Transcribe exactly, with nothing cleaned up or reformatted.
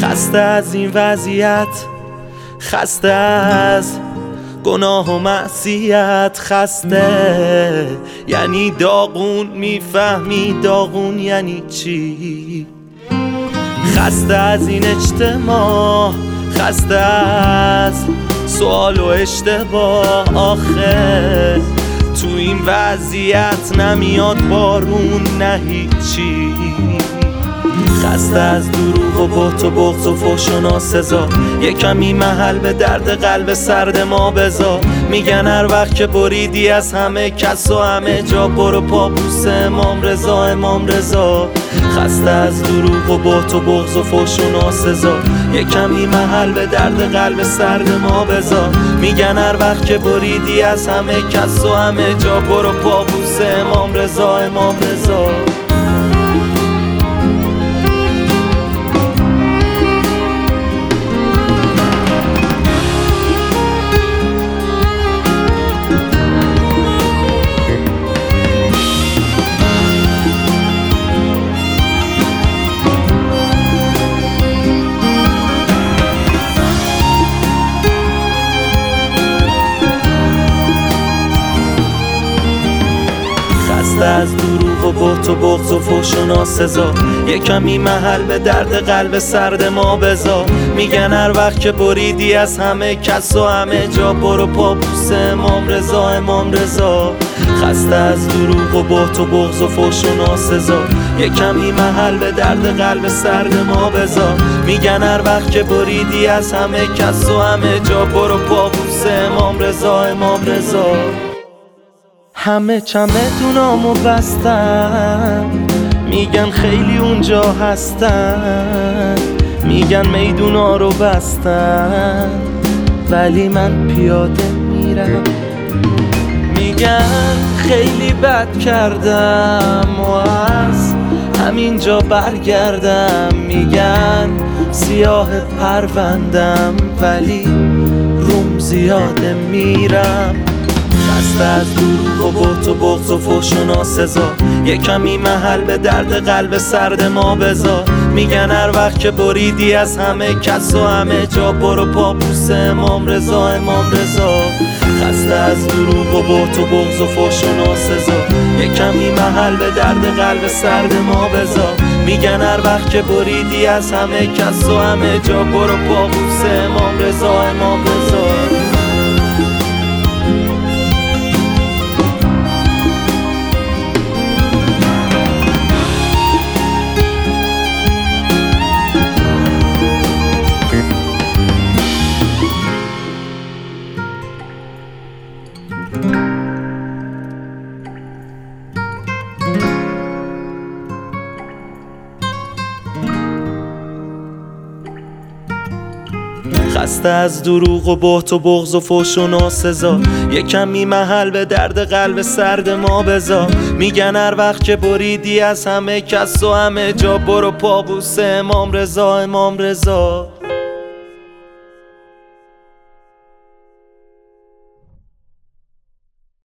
خسته از این وضعیت، خسته از گناه و معصیت، خسته یعنی داغون، میفهمی داغون یعنی چی؟ خسته از این اجتماع، خسته از سوال و اشتباه. آخه تو این وضعیت نمیاد بارون نه هیچی. خسته از دروغ و بهت و بغض و فحش و ناسزا، یه کمی محل به درد قلب سرد ما بذار. میگن هر وقت که بریدی از همه کس و همه جا، برو پابوس امام رضا امام رضا. خسته از دروغ و بهت و بغض و فحش و ناسزا، یه کمی محل به درد قلب سرد ما بذار. میگن هر وقت که بریدی از همه کس و همه جا، برو پابوس امام رضا امام رضا. خسته از دروغ و بهت و بغض و فحش و ناسزا، یه کمی محل به درد قلب سرد ما بذار. میگن هر وقت که بریدی از همه کس و همه جا، برو پابوس امام رضا امام رضا. خسته از دروغ و بهت و بغض و فحش و ناسزا، یه کمی محل به درد قلب سرد ما بذار. میگن هر وقت که بریدی از همه کس و همه جا، برو پابوس امام رضا امام رضا. همه چمدونامو بستن، میگن خیلی اونجا هستن. میگن میدونا رو بستن، ولی من پیاده میرم. میگن خیلی بد کردم و از همینجا برگردم. میگن سیاه پروندم، ولی روم زیاده میرم. خسته از دروغ و بهت و بغض و فحش و ناسزا، یه کمی محل به درد قلب سرد ما بذار. میگن هر وقت که بریدی از همه کس و همه جا، برو پابوس امام رضا امام رضا. خسته از دروغ و بهت و بغض و فحش و ناسزا، یه کمی محل به درد قلب سرد ما بذار. میگن هر وقت که بریدی از همه کس و همه جا، برو پابوس امام رضا امام رضا. خسته از دروغ و بهت و بغض و فحش و ناسزا، یه کمی محل به درد قلب سرد ما بذار. میگن هر وقت که بریدی از همه کس و همه جا، برو پابوس امام رضا امام رضا.